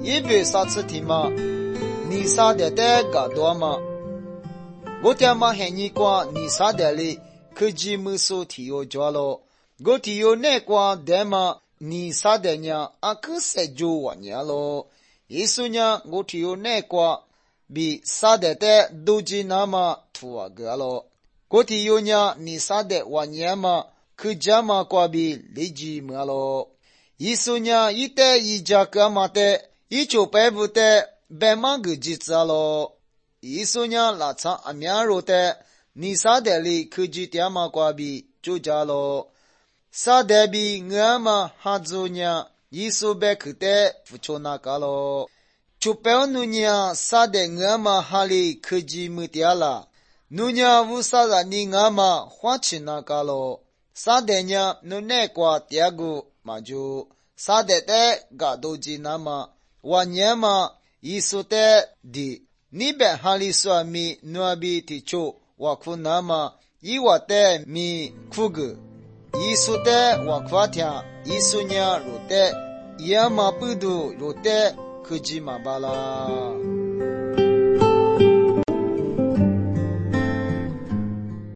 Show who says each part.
Speaker 1: 一别啥次提嘛，你啥的带个多嘛？我他妈喊你qua你啥的哩，可吉木苏提有着咯。我提有那qua的嘛，你啥的呢？啊，可是就我呢咯。耶稣呢，我提有那qua比啥的带都吉那么土啊个咯。我提有呢，你啥的我呢嘛，可加嘛qua比利吉么咯。耶稣呢，一代一家个嘛的，一九百部的白马个记子咯。耶稣呢，拉长阿面肉的，你啥的哩可吉点嘛qua比就家咯。啥的比我嘛哈做呢？耶稣白去的付出那个咯。就表努呢，啥的我嘛哈里可吉没掉啦。努呢无啥人你我嘛花钱那个咯。啥的呢？努那挂第二个嘛就啥的的个都知那么，我呢嘛耶稣的的。你别哈里说米努比提出我苦那么，伊我的米苦个。耶稣的我夸听，耶稣呢如的，也嘛不读如的，可知嘛巴啦。